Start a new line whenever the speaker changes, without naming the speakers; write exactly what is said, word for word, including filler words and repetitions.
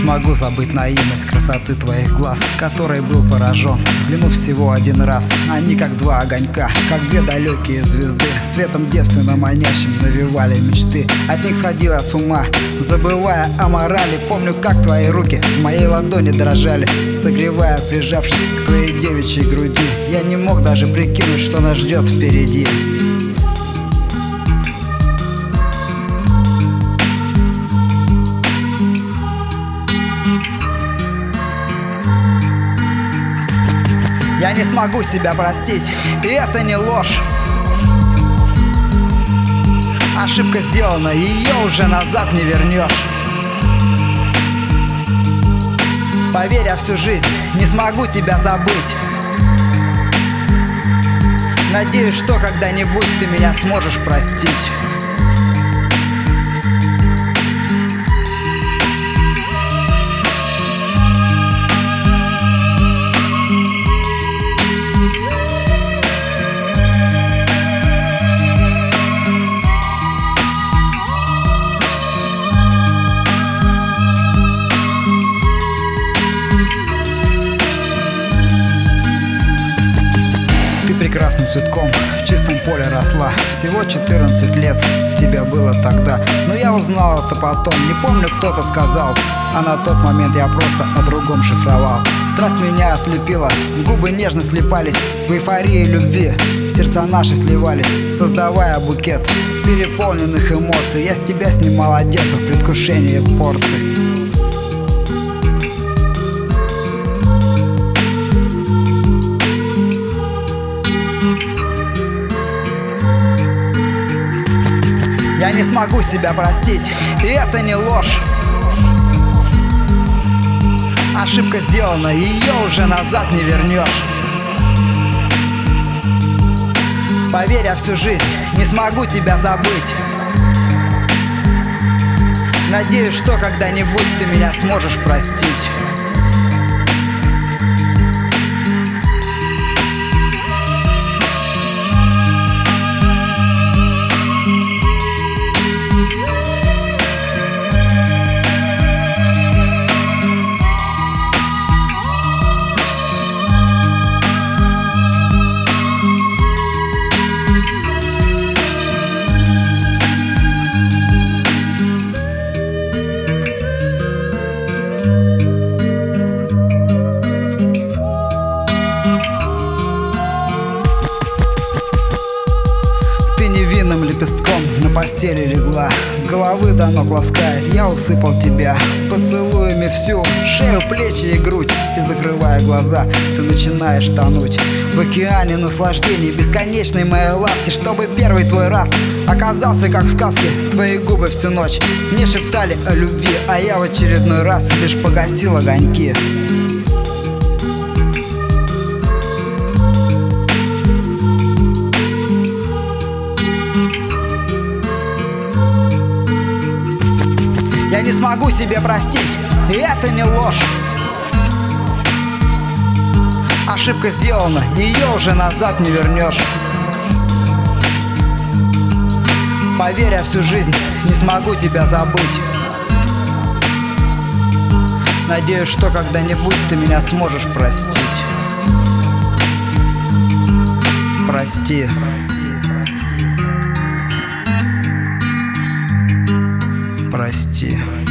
смогу забыть наивность красоты твоих глаз, которой был поражен, взглянув всего один раз. Они как два огонька, как две далекие звезды, светом девственно манящим навевали мечты. От них сходила с ума, забывая о морали. Помню, как твои руки в моей ладони дрожали, согревая, прижавшись к твоей девичьей груди. Я не мог даже прикинуть, что нас ждет впереди. Я не смогу себя простить, и это не ложь. Ошибка сделана, ее уже назад не вернешь. Поверь, я всю жизнь не смогу тебя забыть. Надеюсь, что когда-нибудь ты меня сможешь простить. Прекрасным цветком в чистом поле росла. Всего четырнадцать лет тебе было тогда, но я узнал это потом. Не помню, кто-то сказал, а на тот момент я просто о другом шифровал. Страсть меня ослепила, губы нежно слипались в эйфории любви. Сердца наши сливались, создавая букет переполненных эмоций. Я с тебя снимал одежду в предвкушении порций. Я не смогу себя простить, и это не ложь. Ошибка сделана, ее уже назад не вернешь. Поверь, я всю жизнь не смогу тебя забыть. Надеюсь, что когда-нибудь ты меня сможешь простить. Лепестком на постели легла, с головы до ног лаская, я усыпал тебя поцелуями всю шею, плечи и грудь. И закрывая глаза, ты начинаешь тонуть в океане наслаждений бесконечной моей ласки. Чтобы первый твой раз оказался как в сказке. Твои губы всю ночь не шептали о любви, а я в очередной раз лишь погасил огоньки. Я не смогу себе простить, и это не ложь. Ошибка сделана, ее уже назад не вернешь. Поверь, я всю жизнь не смогу тебя забыть. Надеюсь, что когда-нибудь ты меня сможешь простить. Прости. Прости.